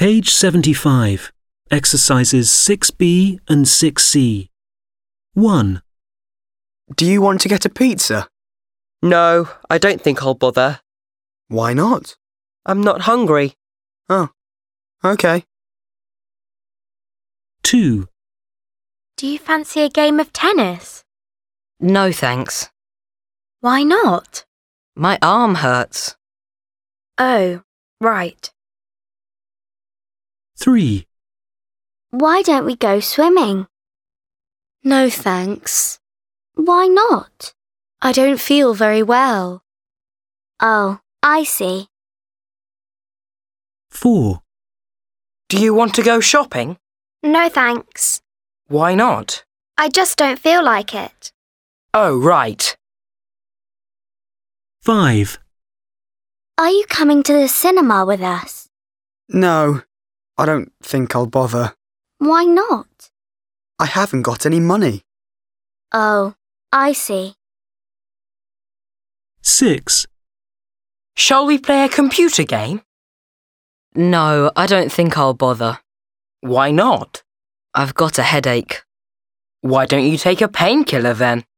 Page 75. Exercises 6B and 6C. 1. Do you want to get a pizza? No, I don't think I'll bother. Why not? I'm not hungry. Oh, OK. 2. Do you fancy a game of tennis? No, thanks. Why not? My arm hurts. Oh, right. 3. Why don't we go swimming? No, thanks. Why not? I don't feel very well. Oh, I see. 4. Do you want to go shopping? No, thanks. Why not? I just don't feel like it. Oh, right. 5. Are you coming to the cinema with us? No, I don't think I'll bother. Why not? I haven't got any money. Oh, I see. 6. Shall we play a computer game? No, I don't think I'll bother. Why not? I've got a headache. Why don't you take a painkiller then?